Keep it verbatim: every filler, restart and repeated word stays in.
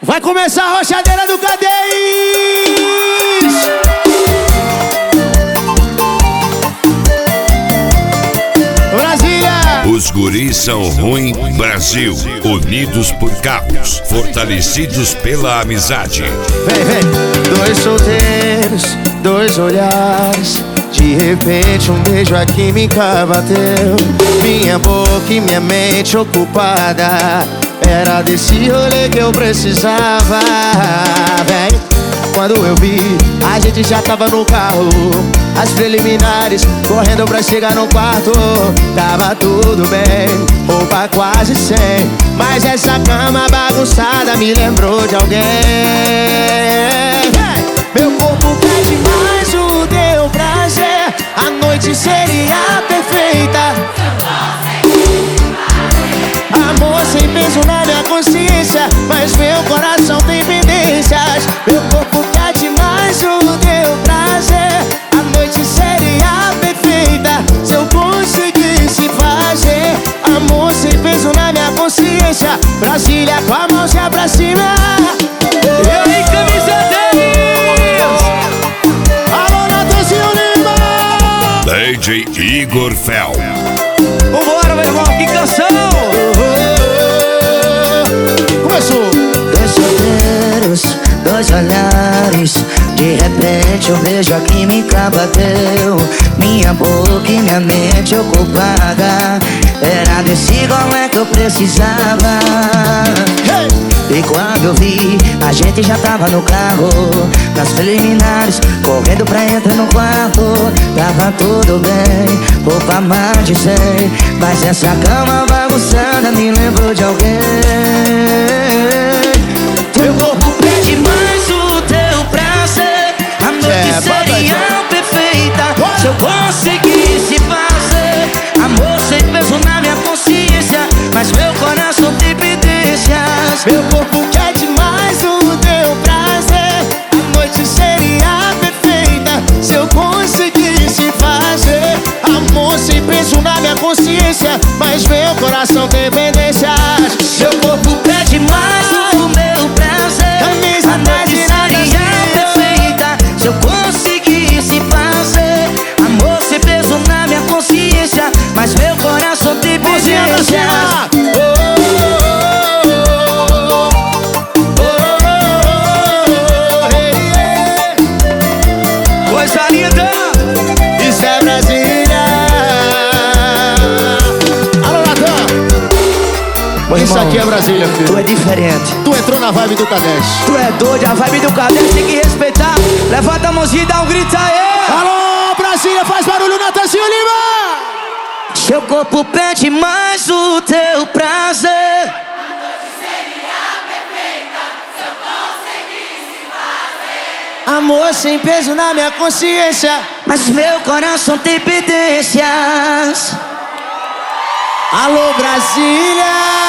Vai começar a rochadeira do Cadês. Brasília. Os guris são ruim, Brasil. Unidos por carros, fortalecidos pela amizade. Vem, vem. Dois solteiros, dois olhares. De repente um beijo, a química bateu. Minha boca e minha mente ocupada. Era desse rolê que eu precisava. Vem. Quando eu vi, a gente já tava no carro. As preliminares, correndo pra chegar no quarto. Tava tudo bem, roupa quase sem. Mas essa cama bagunçada me lembrou de alguém. Meu corpo pede mais o teu prazer. A noite seria perfeita. Amor sem peso na minha consciência, mas meu coração tem pendências. Meu corpo pede mais o teu prazer. A noite seria perfeita se eu conseguisse fazer. Amor sem peso na minha consciência. Brasília com a mãozinha pra cima. Eu em camisa dez. Alô, Natanzinho Lima. D J Igor Fel. Vambora, meu irmão, que canção! Começou! Dois solteiros, dois olhares. De repente um beijo, a química bateu. Minha boca e minha mente ocupada. Era desse golé que eu precisava. Hey! E quando eu vi, a gente já tava no carro. Nas preliminares, correndo pra entrar no quarto. Tava tudo bem, roupa mais de cem. Mas essa cama bagunçada me lembrou de alguém. Teu corpo pede mais o teu prazer. A noite É, seria perfeita se eu conseguisse fazer. Amor sem peso na minha consciência, mas meu coração tem pendências. Meu corpo quer demais o teu prazer. A noite seria perfeita se eu conseguisse fazer. Amor sem peso na minha consciência, mas meu coração tem pendências. Meu corpo pede mais o meu prazer. A noite seria perfeita se eu conseguisse fazer. Amor sem peso na minha consciência, mas meu coração tem pendências. Coisa linda, isso é Brasília. Alô, Natan. Isso aqui é Brasília, filho. Tu é diferente. Tu entrou na vibe do Cadês. Tu é doido, a vibe do Cadês tem que respeitar. Levanta a mãozinha e dá um grito aí. Alô, Brasília, faz barulho, Natanzinho Lima. Seu corpo pede mais o teu prazer. Amor sem peso na minha consciência, mas meu coração tem pendências. alô, Brasília.